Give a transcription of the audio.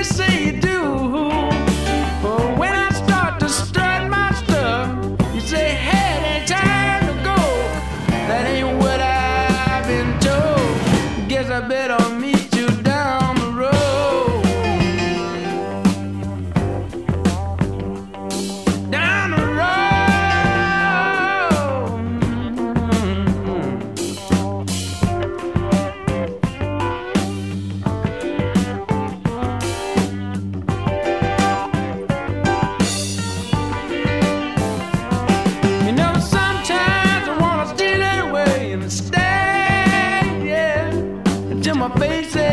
say you do. But when I start to strut my stuff, you say, hey, it ain't time to go. That ain't what I've been told. Guess I better meet you down the road. Down the road. You know, sometimes I wanna steal it away and stay, yeah, until my face